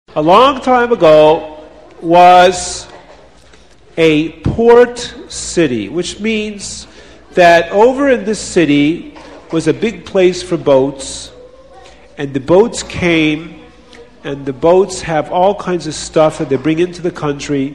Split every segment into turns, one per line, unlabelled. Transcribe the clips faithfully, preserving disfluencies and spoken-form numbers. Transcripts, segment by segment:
a long time ago was a port city, which means that over in this city was a big place for boats, and the boats came, and the boats have all kinds of stuff that they bring into the country,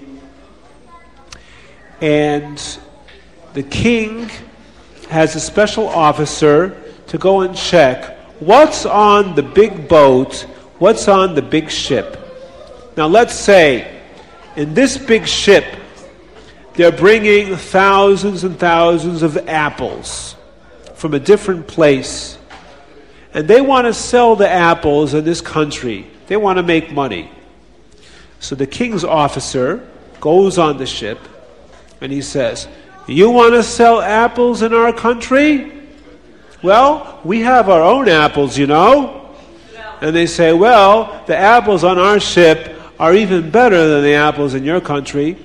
and the king has a special officer to go and check what's on the big boat, what's on the big ship. Now let's say, in this big ship, they're bringing thousands and thousands of apples from a different place. And they want to sell the apples in this country. They want to make money. So the king's officer goes on the ship and he says, "You want to sell apples in our country? Well, we have our own apples, you know." And they say, "Well, the apples on our ship are even better than the apples in your country.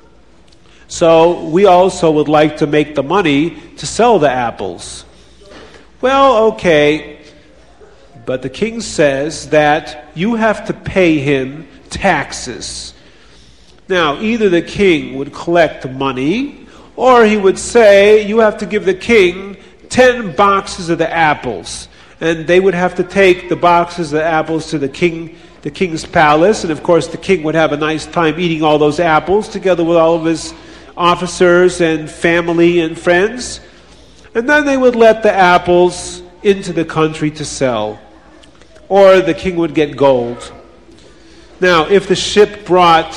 So we also would like to make the money to sell the apples." Well, okay, but the king says that you have to pay him taxes. Now, either the king would collect money, or he would say, you have to give the king ten boxes of the apples. And they would have to take the boxes of the apples to the king, the king's palace, and of course the king would have a nice time eating all those apples together with all of his officers and family and friends. And then they would let the apples into the country to sell. Or the king would get gold. Now, if the ship brought,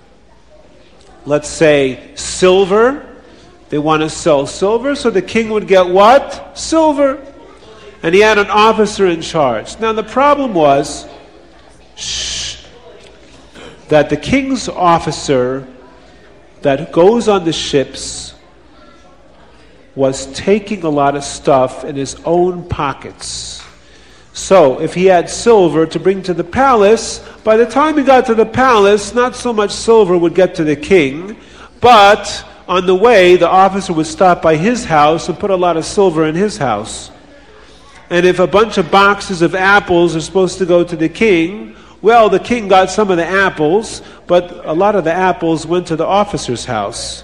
let's say, silver, they want to sell silver, so the king would get what? Silver. And he had an officer in charge. Now, the problem was shh, that the king's officer that goes on the ships was taking a lot of stuff in his own pockets. So, if he had silver to bring to the palace, by the time he got to the palace, not so much silver would get to the king, but on the way, the officer would stop by his house and put a lot of silver in his house. And if a bunch of boxes of apples are supposed to go to the king, well, the king got some of the apples, but a lot of the apples went to the officer's house.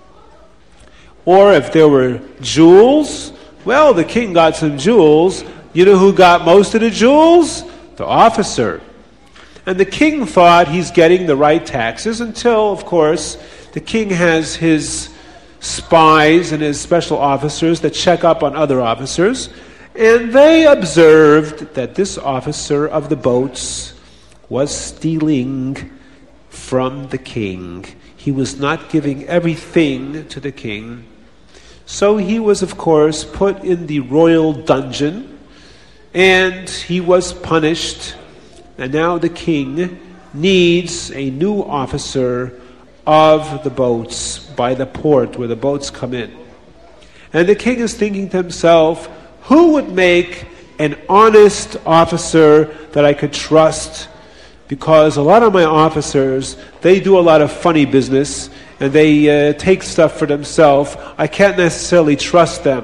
Or if there were jewels, well, the king got some jewels. You know who got most of the jewels? The officer. And the king thought he's getting the right taxes until, of course, the king has his spies and his special officers that check up on other officers. And they observed that this officer of the boats was stealing from the king. He was not giving everything to the king. So he was, of course, put in the royal dungeon, and he was punished. And now the king needs a new officer of the boats by the port where the boats come in. And the king is thinking to himself, who would make an honest officer that I could trust? Because a lot of my officers, they do a lot of funny business, and they uh, take stuff for themselves. I can't necessarily trust them.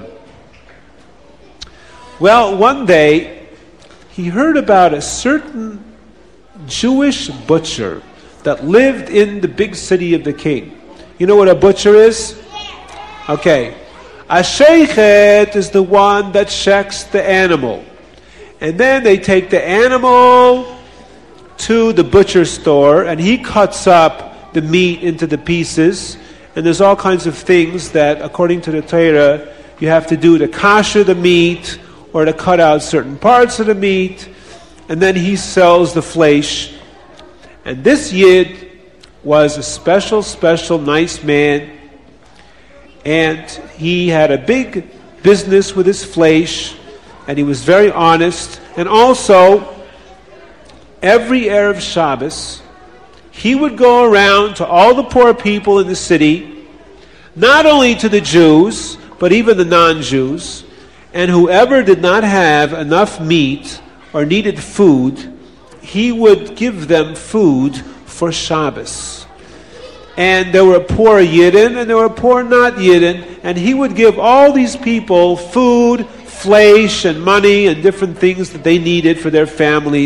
Well, one day, he heard about a certain Jewish butcher that lived in the big city of the king. You know what a butcher is? Okay. A sheichet is the one that checks the animal. And then they take the animal to the butcher store, and he cuts up the meat into the pieces. And there's all kinds of things that, according to the Torah, you have to do to kasher the meat or to cut out certain parts of the meat. And then he sells the flesh. And this Yid was a special, special, nice man. And he had a big business with his flesh. And he was very honest. And also, every Erev Shabbos, he would go around to all the poor people in the city, not only to the Jews, but even the non-Jews. And whoever did not have enough meat or needed food, he would give them food for Shabbos. And there were poor Yidden and there were poor not Yidden, and he would give all these people food, flesh, and money, and different things that they needed for their families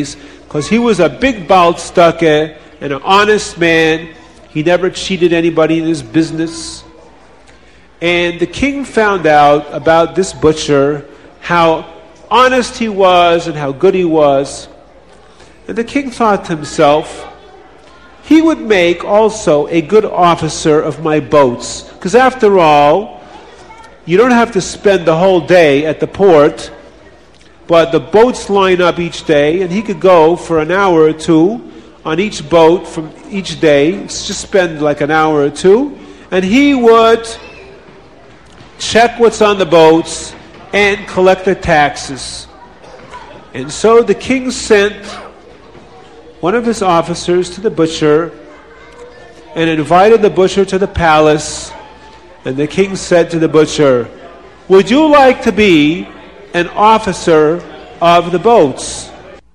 because he was a big Baltstucke and an honest man. He never cheated anybody in his business. And the king found out about this butcher, how honest he was and how good he was. And the king thought to himself, he would make also a good officer of my boats. Because after all, you don't have to spend the whole day at the port, but the boats line up each day, and he could go for an hour or two on each boat from each day, just spend like an hour or two, and he would check what's on the boats and collect the taxes. And so the king sent one of his officers to the butcher and invited the butcher to the palace. And the king said to the butcher, would you like to be an officer of the boats?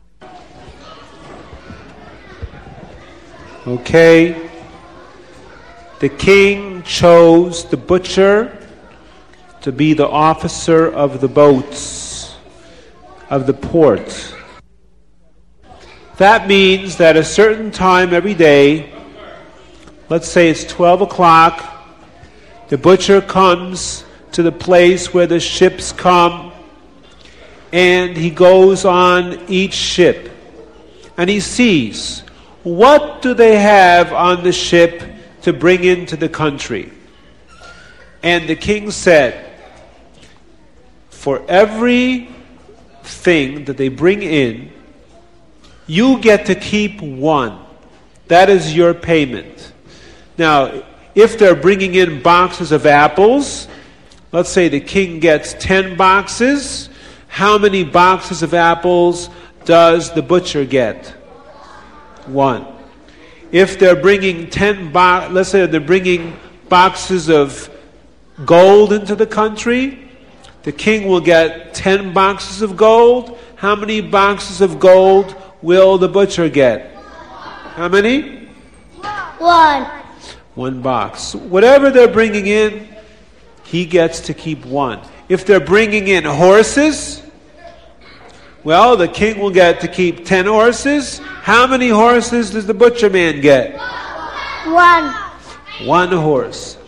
Okay. The king chose the butcher to be the officer of the boats, of the port. That means that at a certain time every day, let's say it's twelve o'clock, the butcher comes to the place where the ships come, and he goes on each ship, and he sees, what do they have on the ship to bring into the country? And the king said, for every thing that they bring in, you get to keep one. That is your payment. Now, if they're bringing in boxes of apples, let's say the king gets ten boxes, how many boxes of apples does the butcher get? One. If they're bringing ten bo- let's say they're bringing boxes of gold into the country, the king will get ten boxes of gold. How many boxes of gold will the butcher get? How many?
One.
One box. Whatever they're bringing in, he gets to keep one. If they're bringing in horses, well, the king will get to keep ten horses. How many horses does the butcher man get?
One.
One horse.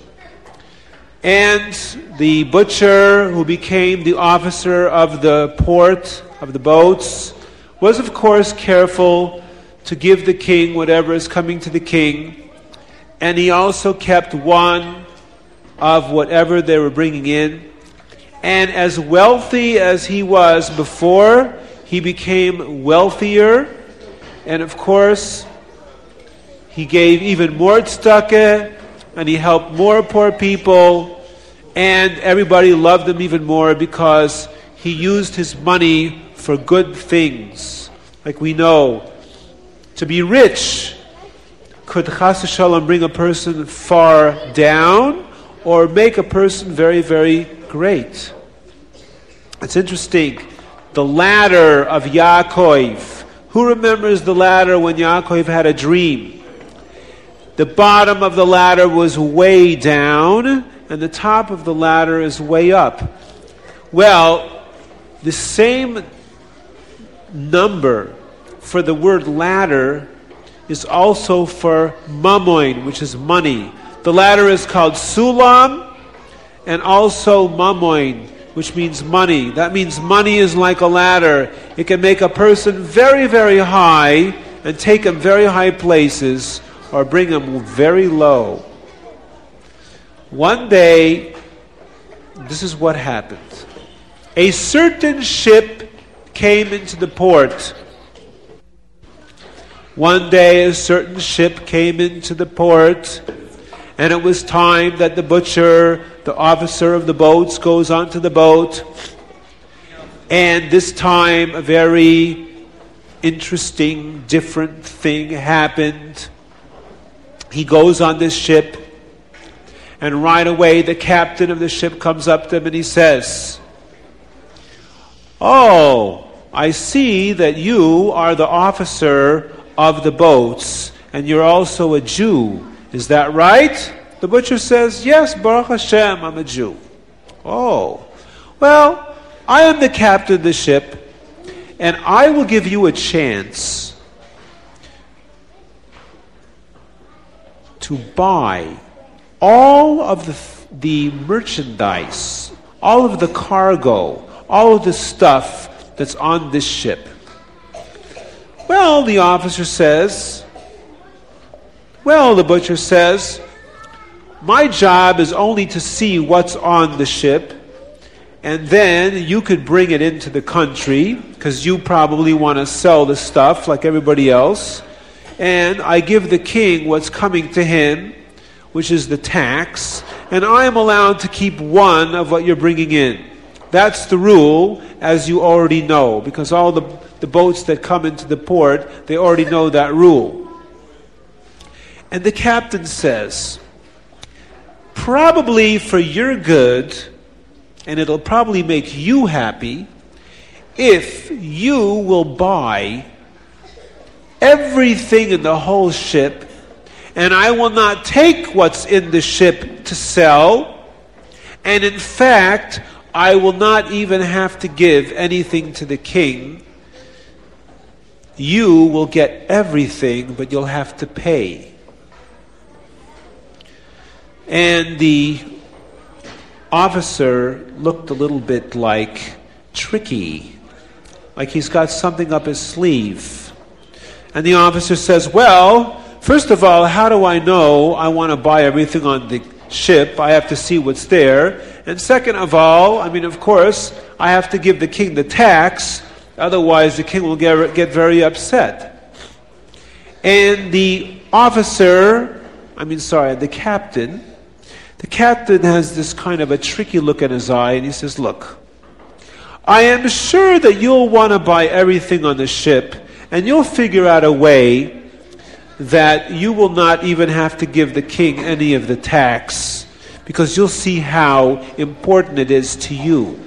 And the butcher who became the officer of the port, of the boats, was of course careful to give the king whatever is coming to the king. And he also kept one of whatever they were bringing in. And as wealthy as he was before, he became wealthier. And of course, he gave even more tzedakah, and he helped more poor people. And everybody loved him even more because he used his money for good things. Like we know, to be rich could chas v'shalom bring a person far down or make a person very, very great. It's interesting. The ladder of Yaakov. Who remembers the ladder when Yaakov had a dream? The bottom of the ladder was way down, and the top of the ladder is way up. Well, the same number for the word ladder is also for mammon, which is money. The ladder is called sulam, and also mammon, which means money. That means money is like a ladder. It can make a person very, very high and take him very high places, or bring him very low. One day, this is what happened. A certain ship came into the port. One day a certain ship came into the port, and it was time that the butcher, the officer of the boats, goes onto the boat. And this time a very interesting, different thing happened. He goes on this ship, and right away the captain of the ship comes up to him and he says, "Oh, I see that you are the officer of the boats, and you're also a Jew. Is that right?" The butcher says, "Yes, Baruch Hashem, I'm a Jew." "Oh, well, I am the captain of the ship, and I will give you a chance to buy all of the, the merchandise, all of the cargo, all of the stuff that's on this ship. Well, the officer says, well, the butcher says, my job is only to see what's on the ship, and then you could bring it into the country, because you probably want to sell the stuff like everybody else, and I give the king what's coming to him, which is the tax, and I am allowed to keep one of what you're bringing in. That's the rule, as you already know, because all the, the boats that come into the port, they already know that rule. And the captain says, probably for your good, and it'll probably make you happy, if you will buy everything in the whole ship, and I will not take what's in the ship to sell, and in fact, I will not even have to give anything to the king. You will get everything, but you'll have to pay. And the officer looked a little bit like tricky, like he's got something up his sleeve. And the officer says, well, first of all, how do I know I want to buy everything on the ship? I have to see what's there. And second of all, I mean, of course, I have to give the king the tax, otherwise the king will get, get very upset. And the officer, I mean, sorry, the captain, the captain has this kind of a tricky look in his eye, and he says, look, I am sure that you'll want to buy everything on the ship, and you'll figure out a way that you will not even have to give the king any of the tax, because you'll see how important it is to you.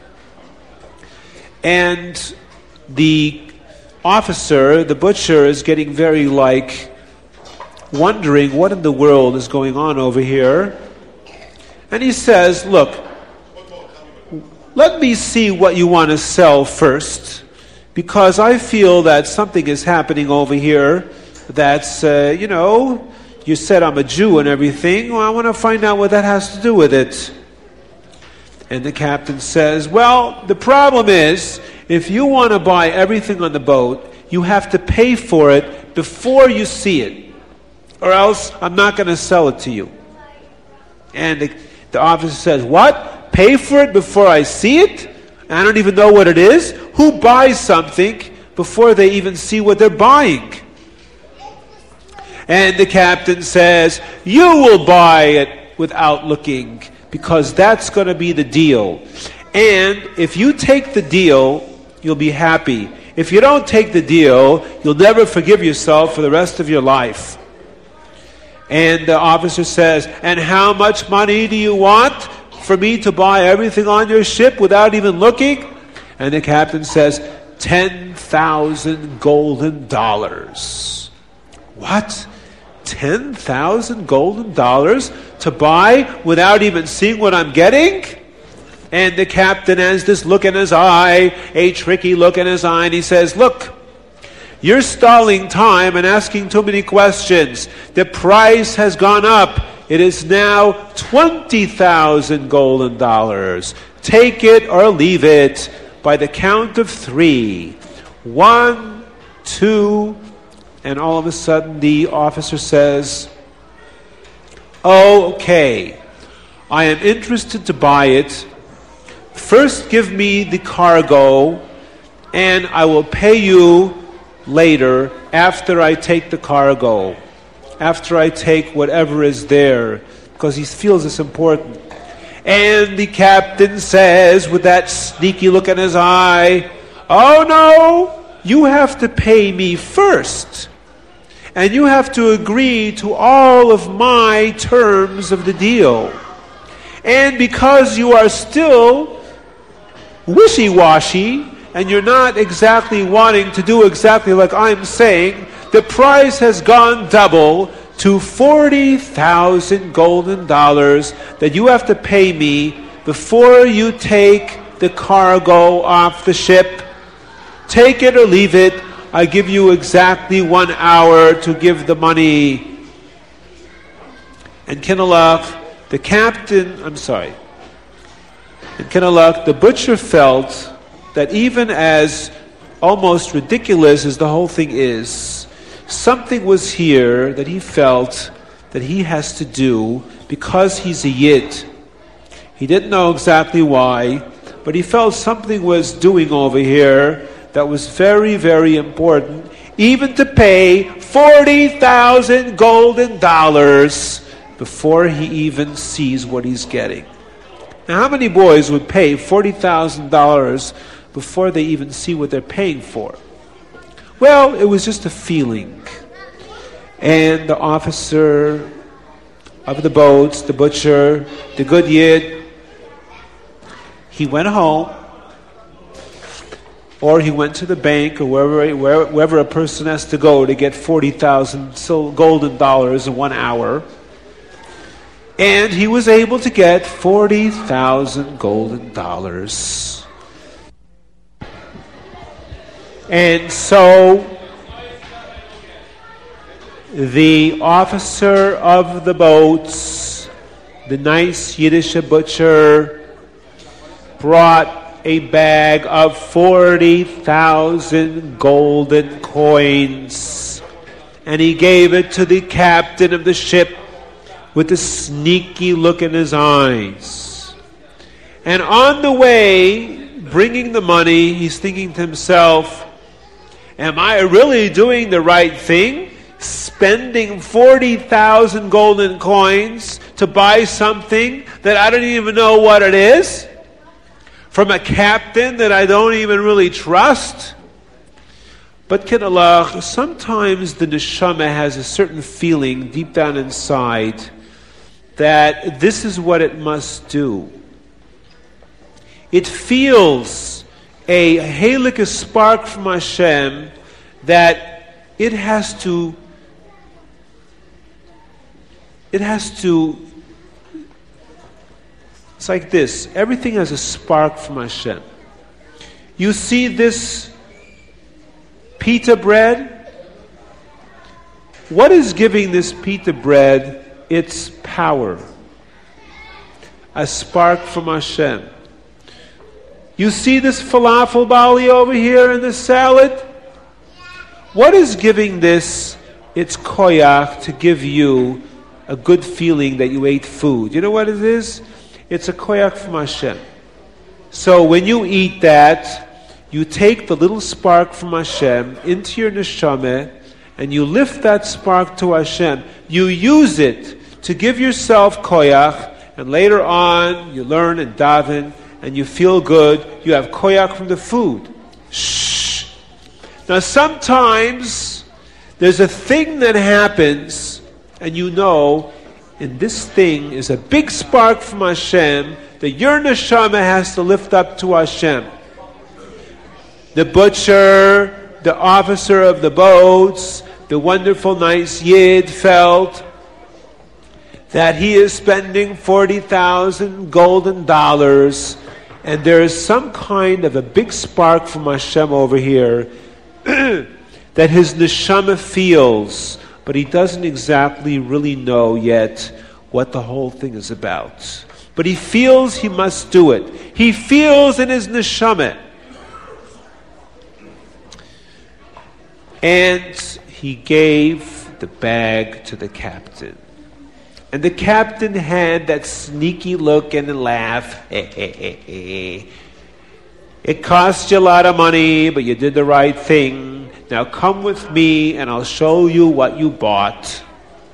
And the officer, the butcher, is getting very like wondering what in the world is going on over here. And he says, look, let me see what you want to sell first, because I feel that something is happening over here that's, uh, you know, you said I'm a Jew and everything. Well, I want to find out what that has to do with it. And the captain says, well, the problem is, if you want to buy everything on the boat, you have to pay for it before you see it, or else I'm not going to sell it to you. And the, the officer says, what? Pay for it before I see it? I don't even know what it is? Who buys something before they even see what they're buying? And the captain says, you will buy it without looking, because that's going to be the deal. And if you take the deal, you'll be happy. If you don't take the deal, you'll never forgive yourself for the rest of your life. And the officer says, and how much money do you want for me to buy everything on your ship without even looking? And the captain says, ten thousand golden dollars. What? ten thousand golden dollars to buy without even seeing what I'm getting? And the captain has this look in his eye, a tricky look in his eye, and he says, look, you're stalling time and asking too many questions. The price has gone up. It is now twenty thousand golden dollars. Take it or leave it by the count of three. One, two, and all of a sudden the officer says, okay, I am interested to buy it. First give me the cargo, and I will pay you later after I take the cargo, after I take whatever is there, because he feels it's important. And the captain says, with that sneaky look in his eye, oh no, you have to pay me first. And you have to agree to all of my terms of the deal. And because you are still wishy-washy, and you're not exactly wanting to do exactly like I'm saying, the price has gone double to forty thousand golden dollars that you have to pay me before you take the cargo off the ship. Take it or leave it. I give you exactly one hour to give the money. And Kinalach, the captain, I'm sorry, and Kinalach, the butcher felt that even as almost ridiculous as the whole thing is, something was here that he felt that he has to do because he's a Yid. He didn't know exactly why, but he felt something was doing over here that was very, very important, even to pay forty thousand golden dollars before he even sees what he's getting. Now, how many boys would pay forty thousand dollars before they even see what they're paying for? Well, it was just a feeling. And the officer of the boats, the butcher, the good Yid, he went home, or he went to the bank, or wherever, wherever a person has to go to get forty thousand golden dollars in one hour. And he was able to get forty thousand golden dollars. And so the officer of the boats, the nice Yiddish butcher, brought a bag of forty thousand golden coins, and he gave it to the captain of the ship with a sneaky look in his eyes. And on the way, bringing the money, he's thinking to himself, am I really doing the right thing? Spending forty thousand golden coins to buy something that I don't even know what it is? From a captain that I don't even really trust? But Kinalach, sometimes the neshama has a certain feeling deep down inside that this is what it must do. It feels a halik, a spark from Hashem, that it has to, it has to, it's like this. Everything has a spark from Hashem. You see this pita bread? What is giving this pita bread its power? A spark from Hashem. You see this falafel bali over here in the salad? What is giving this its koyach to give you a good feeling that you ate food? You know what it is? It's a koyach from Hashem. So when you eat that, you take the little spark from Hashem into your neshama, and you lift that spark to Hashem. You use it to give yourself koyach, and later on you learn and daven, and you feel good. You have koyach from the food. Shh. Now sometimes there's a thing that happens, and you know, and this thing is a big spark from Hashem that your neshama has to lift up to Hashem. The butcher, the officer of the boats, the wonderful nice Yid felt that he is spending forty thousand golden dollars, and there is some kind of a big spark from Hashem over here that his neshama feels, but he doesn't exactly really know yet what the whole thing is about. But he feels he must do it. He feels in his neshama. And he gave the bag to the captain. And the captain had that sneaky look and a laugh. It cost you a lot of money, but you did the right thing. Now come with me and I'll show you what you bought.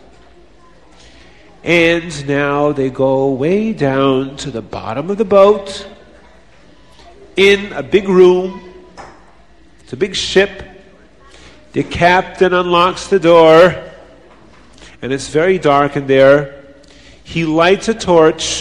And now they go way down to the bottom of the boat in a big room. It's a big ship. The captain unlocks the door, and it's very dark in there. He lights a torch,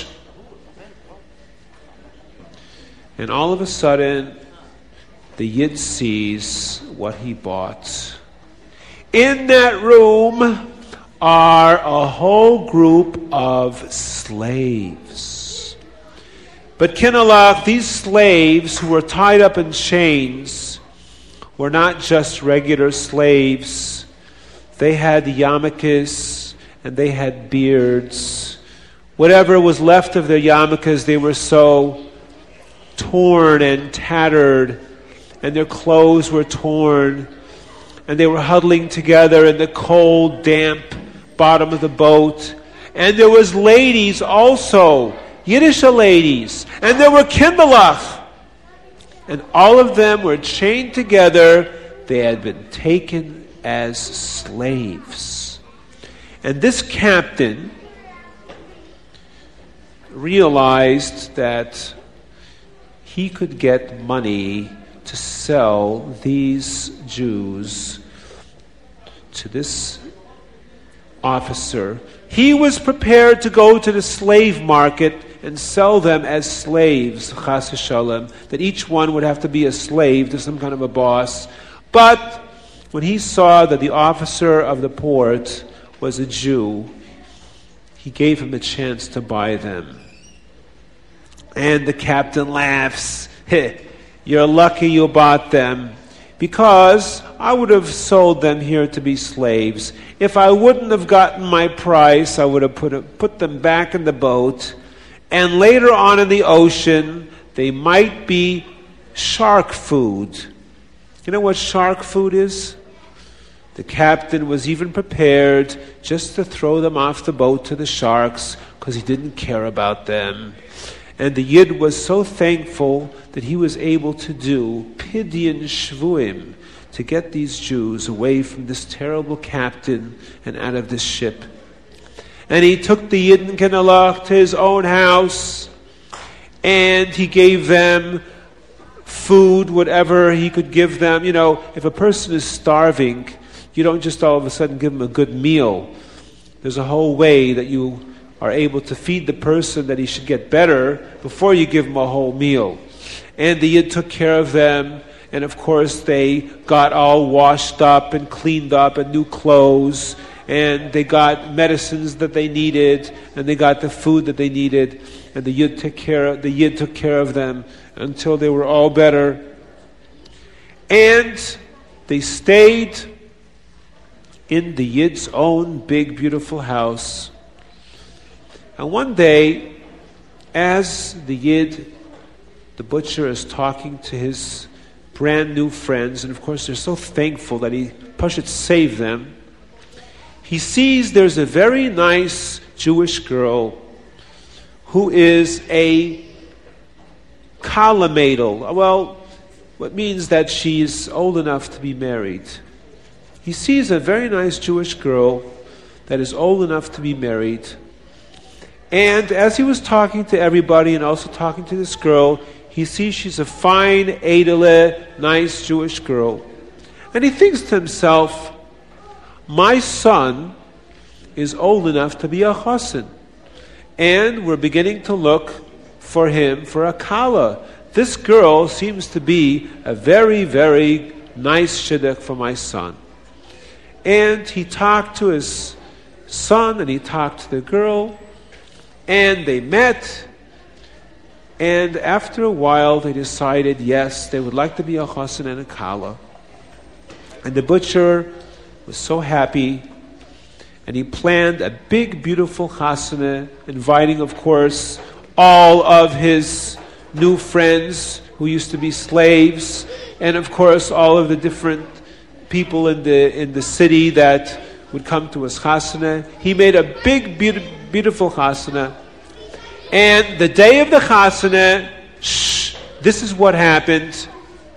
and all of a sudden, the Yid sees what he bought. In that room are a whole group of slaves. But Kinalach, these slaves who were tied up in chains, were not just regular slaves. They had yarmulkes, and they had beards. Whatever was left of their yarmulkes, they were so torn and tattered, and their clothes were torn, and they were huddling together in the cold, damp bottom of the boat. And there was ladies also, Yiddish ladies, and there were kinderlach, and all of them were chained together. They had been taken as slaves. And this captain realized that he could get money to sell these Jews to this officer. He was prepared to go to the slave market and sell them as slaves, chas v'shalom, that each one would have to be a slave to some kind of a boss. But when he saw that the officer of the port was a Jew, he gave him a chance to buy them. And the captain laughs. You're lucky you bought them, because I would have sold them here to be slaves. If I wouldn't have gotten my price, I would have put, put them back in the boat, and later on in the ocean, they might be shark food. You know what shark food is? The captain was even prepared just to throw them off the boat to the sharks, because he didn't care about them. And the Yid was so thankful that he was able to do pidyon shvuim, to get these Jews away from this terrible captain and out of this ship. And he took the Yid and Kinderlach to his own house, and he gave them food, whatever he could give them. You know, if a person is starving, you don't just all of a sudden give him a good meal. There's a whole way that you are able to feed the person that he should get better before you give him a whole meal. And the Yid took care of them, and of course they got all washed up and cleaned up and new clothes, and they got medicines that they needed, and they got the food that they needed, and the Yid took care of, the Yid took care of them until they were all better. And they stayed in the Yid's own big, beautiful house. And one day, as the Yid, the butcher, is talking to his brand new friends, and of course they're so thankful that he Pashut saved them, he sees there's a very nice Jewish girl who is a kala meidel. Well, what means that she's old enough to be married. He sees a very nice Jewish girl that is old enough to be married. And as he was talking to everybody and also talking to this girl, he sees she's a fine, edele, nice Jewish girl. And he thinks to himself, my son is old enough to be a chassan. And we're beginning to look for him for a kala. This girl seems to be a very, very nice shidduch for my son. And he talked to his son and he talked to the girl. And they met, and after a while they decided, yes, they would like to be a chassan and a kala. And the butcher was so happy, and he planned a big, beautiful chasana, inviting, of course, all of his new friends who used to be slaves, and of course all of the different people in the in the city that would come to his chasana. He made a big, beautiful beautiful chasana. And the day of the chasana, shh, this is what happened.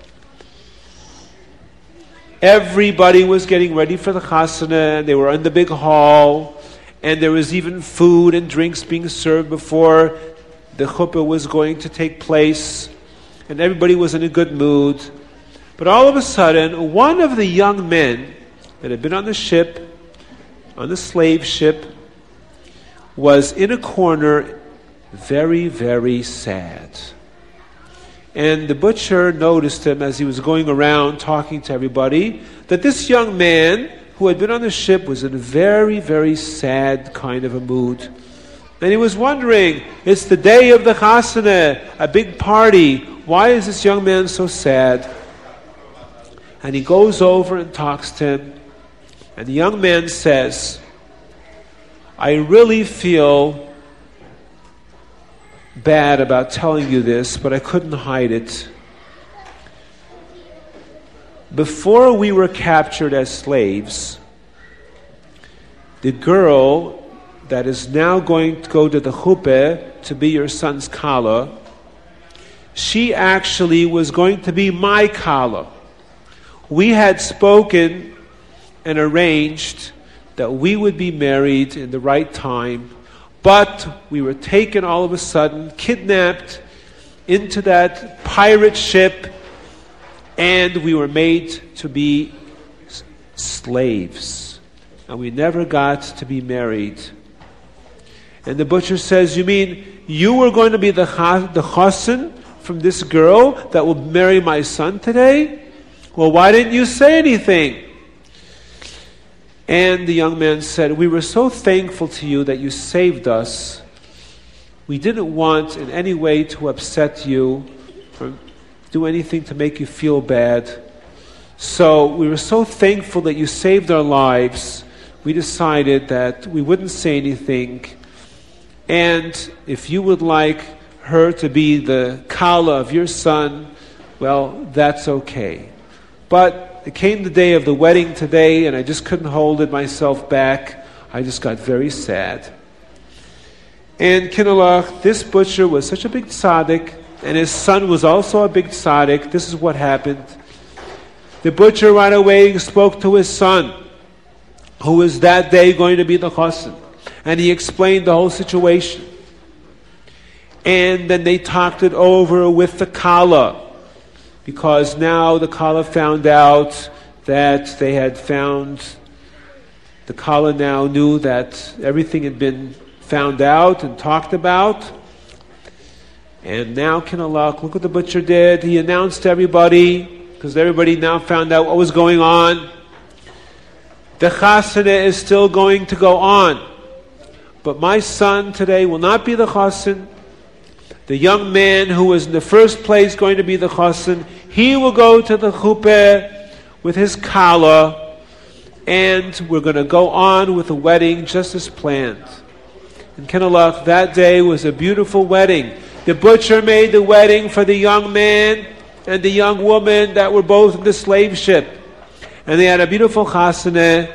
Everybody was getting ready for the chasana. They were in the big hall, and there was even food and drinks being served before the chuppah was going to take place, and everybody was in a good mood. But all of a sudden, one of the young men that had been on the ship, on the slave ship, was in a corner, very, very sad. And the butcher noticed him as he was going around talking to everybody, that this young man who had been on the ship was in a very, very sad kind of a mood. And he was wondering, it's the day of the chasana, a big party. Why is this young man so sad? And he goes over and talks to him. And the young man says, I really feel bad about telling you this, but I couldn't hide it. Before we were captured as slaves, the girl that is now going to go to the chuppah to be your son's kala, she actually was going to be my kala. We had spoken and arranged that we would be married in the right time, but we were taken all of a sudden, kidnapped into that pirate ship, and we were made to be s- slaves. And we never got to be married. And the butcher says, you mean you were going to be the, chas- the chassan from this girl that will marry my son today? Well, why didn't you say anything? And the young man said, we were so thankful to you that you saved us. We didn't want in any way to upset you or do anything to make you feel bad. So we were so thankful that you saved our lives. We decided that we wouldn't say anything. And if you would like her to be the kala of your son, well, that's okay. But it came the day of the wedding today, and I just couldn't hold it myself back. I just got very sad. And Kinalach, this butcher was such a big tzaddik, and his son was also a big tzaddik. This is what happened. The butcher right away spoke to his son, who was that day going to be the chassan, and he explained the whole situation. And then they talked it over with the kala, because now the kala found out that they had found, the kala now knew that everything had been found out and talked about. And now, Kinalach, look what the butcher did. He announced to everybody, because everybody now found out what was going on. The chasana is still going to go on. But my son today will not be the chassan. The young man who was in the first place going to be the chassan, he will go to the chuppah with his kala, and we're going to go on with the wedding just as planned. And Kinalach, that day was a beautiful wedding. The butcher made the wedding for the young man and the young woman that were both in the slave ship. And they had a beautiful chasana.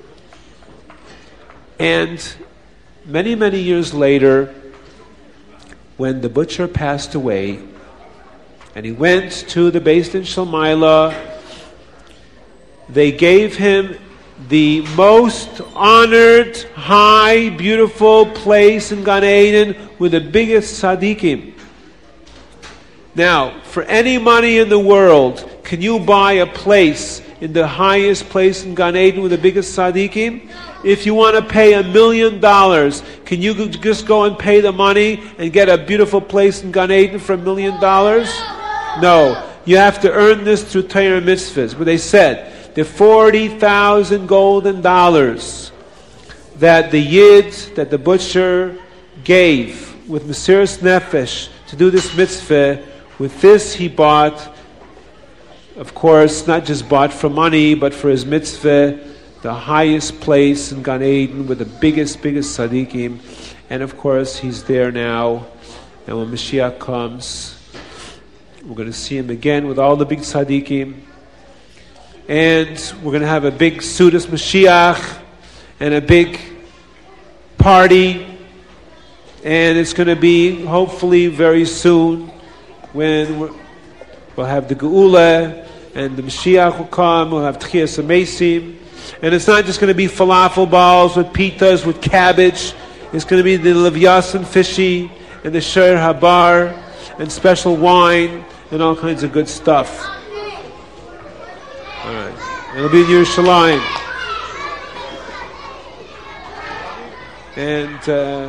And many, many years later, when the butcher passed away, and he went to the Beis Din Shel Maalah, they gave him the most honored, high, beautiful place in Gan Eden with the biggest tzaddikim. Now, for any money in the world, can you buy a place in the highest place in Gan Eden with the biggest tzaddikim? If you want to pay a million dollars, can you just go and pay the money and get a beautiful place in Gan Eden for a million dollars? No. You have to earn this through Torah mitzvahs. But they said, the forty thousand golden dollars that the Yid, that the butcher gave with Mesiras Nefesh to do this mitzvah, with this he bought, of course, not just bought for money, but for his mitzvah, the highest place in Gan Eden with the biggest, biggest tzaddikim. And of course, he's there now. And when Mashiach comes, we're going to see him again with all the big tzaddikim. And we're going to have a big Sudas Mashiach and a big party. And it's going to be hopefully very soon when we're, we'll have the Geula and the Mashiach will come. We'll have Tchias HaMesim. And it's not just going to be falafel balls with pitas, with cabbage. It's going to be the Levyasan fishy and the Sher Habar and special wine and all kinds of good stuff. All right. It'll be in Yerushalayim. And... Uh,